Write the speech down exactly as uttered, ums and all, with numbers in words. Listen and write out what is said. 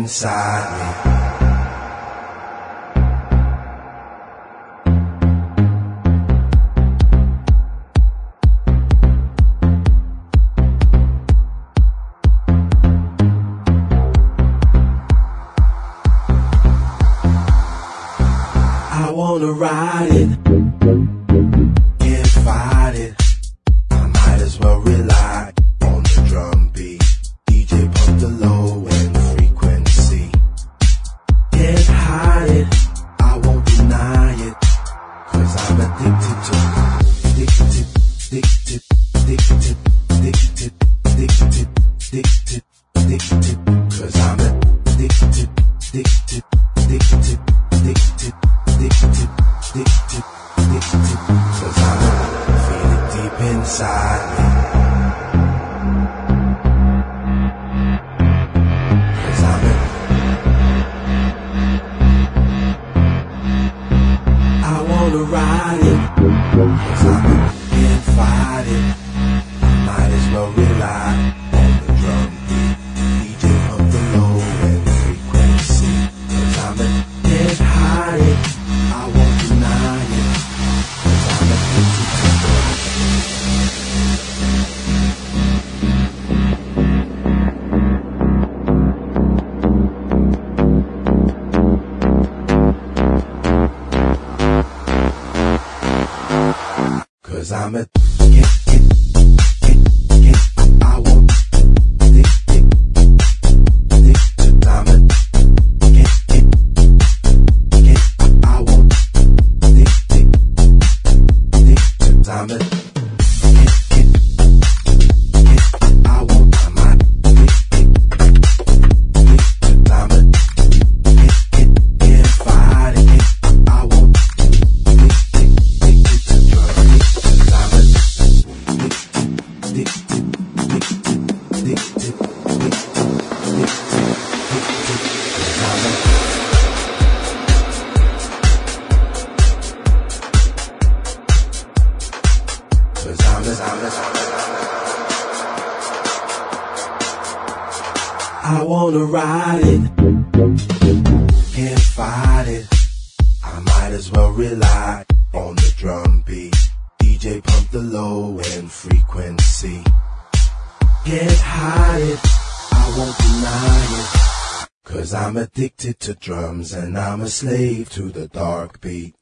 inside me. I wanna ride it, can't fight it. I might as well rely on the drum beat. D J pump the low end frequency. Can't hide it, I won't deny it. Cause I'm addicted to, addicted, addicted, addicted, addicted, addicted, addicted, addicted. Cause I'm addicted, addicted, addicted, addicted. Addicted, addicted, addicted, cause I feel it deep inside me. Cause I'm a, I wanna ride it, cause I'm a, can't fight it. I might as well rely on the drum beat. D J pump the low end frequency. Cause I'm a, can't hide it. I won't deny it, cause I'm addicted to it. Cause I'm a can't, can't, can't, can't, I won't addicted, addicted, I'm a can't, can't, can't, I won't addicted, addicted, I'm a can't, can't, can't, I won't, I'm addicted, addicted, I'm a can't, can't, can't fight it, can't, I won't addicted, addicted to drugs, cause I'm addicted, addicted, addicted, addicted, addicted, addicted, addicted, cause I'm a Cause I'm a, I'm a, I wanna ride it, can't fight it. I might as well rely on the drum beat. D J pump the low end frequency. Can't hide it, I won't deny it. Cause I'm addicted to drums and I'm a slave to the dark beat.